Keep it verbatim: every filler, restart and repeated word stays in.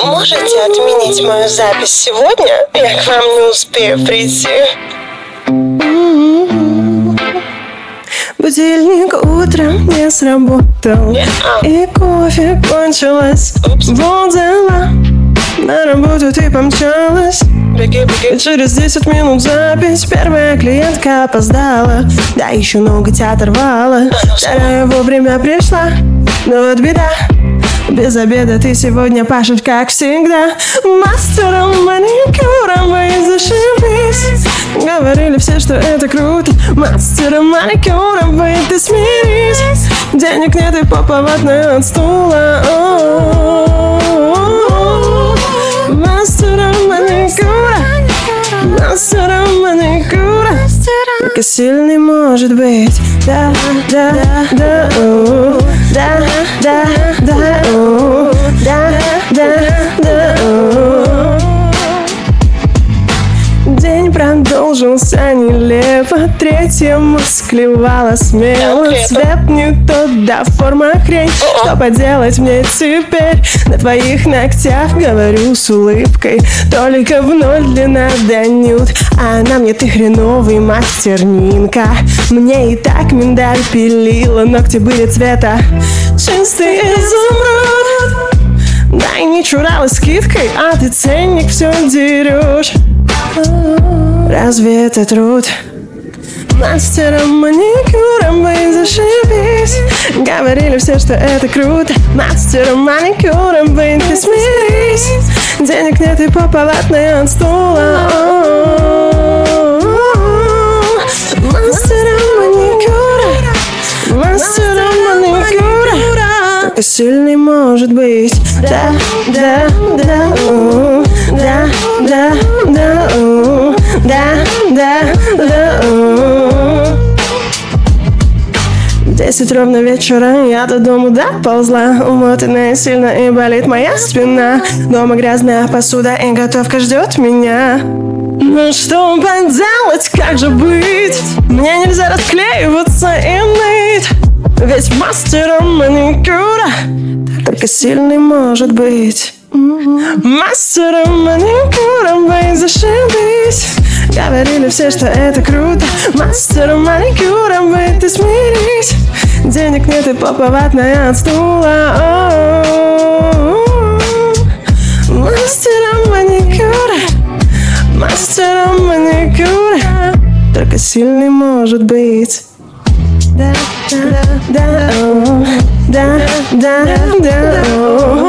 Можете отменить мою запись сегодня? Я к вам не успею прийти. Будильник утром не сработал, yeah. И кофе кончилось. Вот дела, на работу ты помчалась. Беги, беги. Через десять минут запись, первая клиентка опоздала. Да еще ноготь оторвала. Вторая вовремя пришла, но вот беда, без обеда ты сегодня пашешь, как всегда. Мастером маникюра вы зашибись. Говорили все, что это круто. Мастером маникюра вы ты смирись. Денег нет и попа ватная от стула. Мастером маникюра, мастером маникюра. Только сильный может быть. Да, да, да, о, да, да, да, о, да, да, да, о. День продолжился нелепо. Третья мысль клевала смело. Цвет не тот, да форма хрень. Что поделать мне теперь? На твоих ногтях говорю с улыбкой. Только в ноль длина да нют. А на мне ты хреновый мастернинка. Мне и так миндаль пилила. Ногти были цвета чистый изумруд. Да и не чуралась скидкой, а ты ценник все дерешь. Разве это труд? Мастером маникюра вы зашибись. Говорили все, что это круто. Мастером маникюра вы ты смирись. Денег нет и попа ватная от стула. Мастером маникюра, мастером маникюра. Только сильный может быть. Да, да, да, о, да, да, да, о, да, да, да, о. Десять ровно вечера, я до дому доползла. Умотанная сильно и болит моя спина. Дома грязная посуда и готовка ждет меня. Ну что поделать, как же быть? Мне нельзя расклеиваться и ныть. Ведь мастером маникюра только сильный может быть. Мастером маникюра вы зашибись. Говорили все, что это круто. Мастером маникюра вы ты смирись. Денег нет и попа ватная от стула. Мастером маникюра, мастером маникюра только сильный может быть. Да, да, да, да, да, да, да.